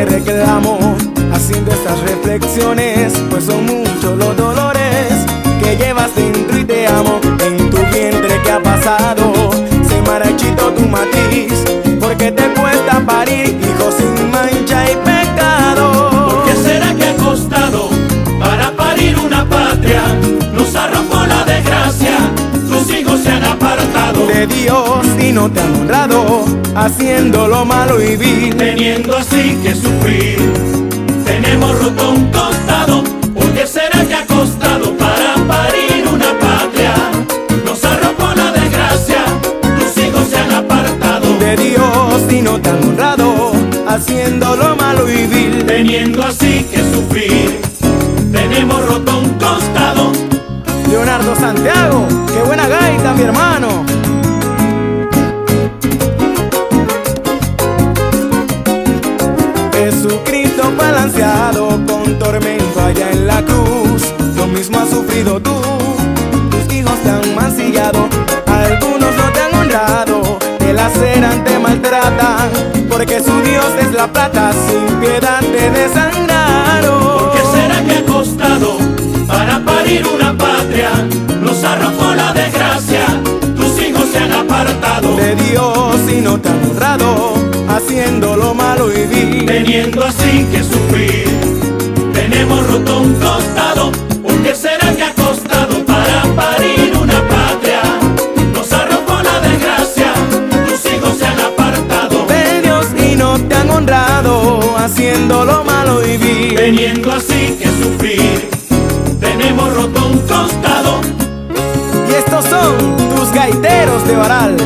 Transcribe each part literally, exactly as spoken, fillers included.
te reclamo, haciendo estas reflexiones, pues son muchos los dolores que llevas dentro y te amo. En tu vientre, ¿qué ha pasado? Se marchitó tu matiz, porque te cuesta parir hijos sin mancha y pecado. ¿Por qué será que ha costado para parir una patria? Nos arrojó la desgracia, tus hijos se han apartado de Dios y no te han honrado, haciendo lo malo y vil, teniendo así que sufrir. Tenemos roto un costado. ¿Por qué será que ha costado para parir una patria? Nos arrojó la desgracia, tus hijos se han apartado de Dios y no te han honrado, haciendo lo malo y vil, teniendo así que sufrir. Tenemos roto un costado. Leonardo Santiago, qué buena gaita, mi hermano. Jesucristo balanceado con tormento allá en la cruz, lo mismo has sufrido tú. Tus hijos te han mancillado, algunos no te han honrado, te laceran, te maltratan, porque su Dios es la plata, sin piedad te desangraron. ¿Por qué será que ha costado para parir una patria? Nos arrojó la desgracia, tus hijos se han apartado de Dios y no te han honrado, haciendo lo malo y vil, teniendo así que sufrir. Tenemos roto un costado. ¿Por qué será que ha costado para parir una patria? Nos arrojó la desgracia, tus hijos se han apartado de Dios y no te han honrado, haciendo lo malo y vil, teniendo así que sufrir. Tenemos roto un costado. Y estos son tus gaiteros de Baral.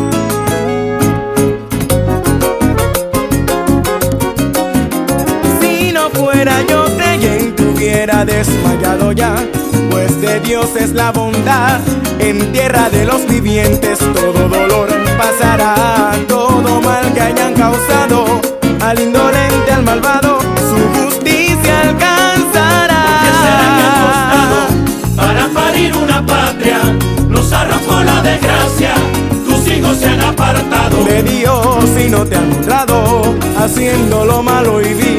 Si no fuera yo creyente, hubiera desmayado ya, pues de Dios es la bondad. En tierra de los vivientes todo dolor pasará, todo mal que hayan causado, al indolente, al malvado, su justicia alcanzará. ¿Por qué será que ha costado para parir una patria? Nos arrojó la desgracia, tus hijos se han apartado de Dios y no te han honrado, haciendo lo malo y vil,